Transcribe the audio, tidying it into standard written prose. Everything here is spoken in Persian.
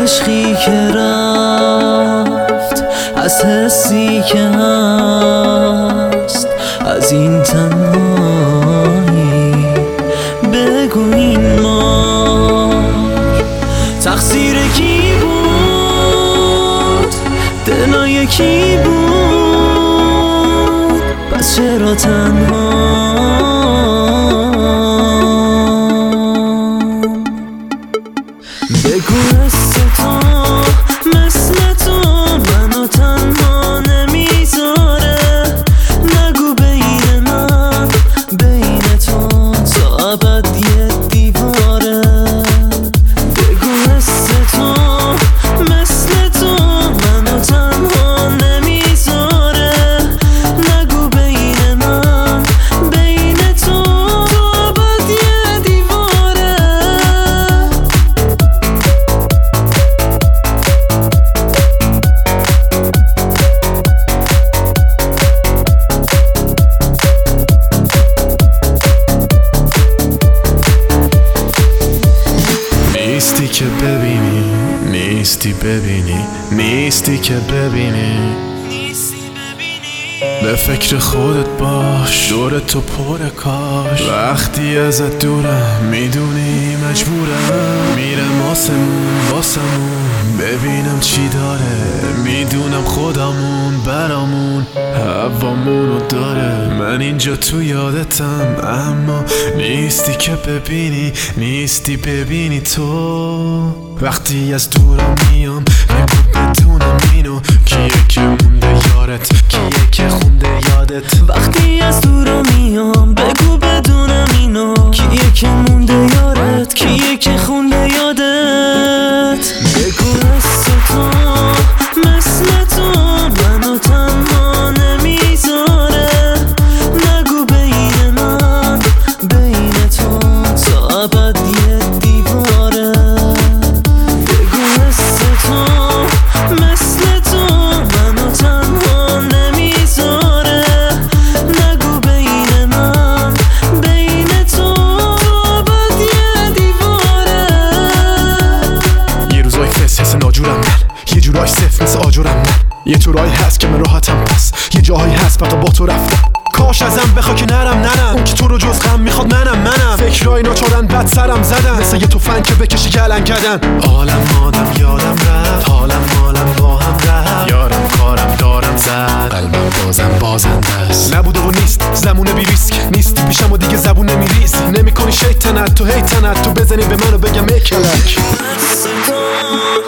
عشقی که رفت، از حسی که هست، از این تنهایی بگو این مار تقصیر کی بود؟ دلای کی بود؟ پس چرا تنها؟ بگو مثل تو منو تنها نمیذاره، نگو بین من بین تو تا ابد یه دیواره. بگو مثل تو منو تنها نمیذاره، نگو بین من بین تو تا ابد یه دیواره. نیستی که ببینی، نیستی ببینی، نیستی که ببینی، به فکر خودت باش، دور تو پر کاش. وقتی ازت دورم میدونی مجبورم، میرم واسمون ببینم چی داره. میدونم خودمون برامون هوامونو داره. من اینجا تو یادتم اما نیستی که ببینی، نیستی ببینی تو. وقتی از دورم میام بگو بدونم اینو، کیه که مونده یارت، کیه که خونده یادت. وقتی از دورم میام بگو بدونم اینو، کیه که مونده یارت، کیه که خونده یادت. بگو مثل تو منو تنها نمیذاره، نگو بین من بین تو تا ابد یه دیواره. بگو مثل تو منو تنها نمیذاره، نگو بین من بین تو تا ابد یه دیواره. یه روزای فس حس ناجورم من، یه جورای صف مثل آجورم من. یه طورایی هست که من راحتم، پس یه جاهایی هست فقط با تو رفتم. کاش ازم بخوا که نرم اون که تو رو جز غم میخواد منم. فکرای ناچارن بد سرم زدن، مثل یه تفنگ که بکشی گلن کردن. عالم آدم یادم رفت، حالم مالم با هم رفت. یارم کارم دارم زد، قلبم بازم بازنده است. نبوده و نیست زمونه بی ریسک، نیستی پیشم و دیگه زبون نمیریزی. نمیکنی شیطنت تو هیتنت، تو بزنی به منو بگم ای کلک.